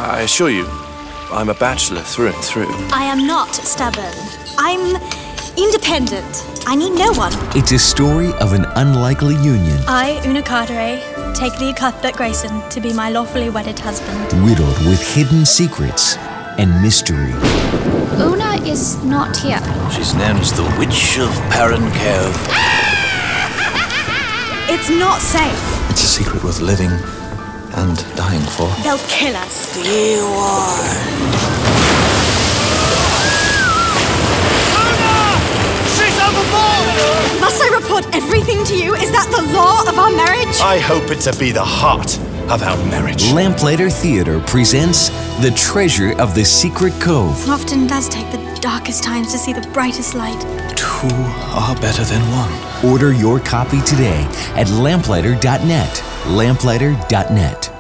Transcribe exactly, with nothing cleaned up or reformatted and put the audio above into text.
I assure you, I'm a bachelor through and through. I am not stubborn. I'm independent. I need no one. It's a story of an unlikely union. I, Una Carteret, take thee, Cuthbert Grayson, to be my lawfully wedded husband. Riddled with hidden secrets and mystery. Una is not here. She's known as the Witch of Perrin Cove. It's not safe. It's a secret worth living and dying for. They'll kill us. Dear one. Must I report everything to you? Is that the law of our marriage? I hope it to be the heart of our marriage. Lamplighter Theatre presents The Treasure of the Secret Cove. It often does take the darkest times to see the brightest light. Two are better than one. Order your copy today at lamplighter dot net. lamplighter dot net.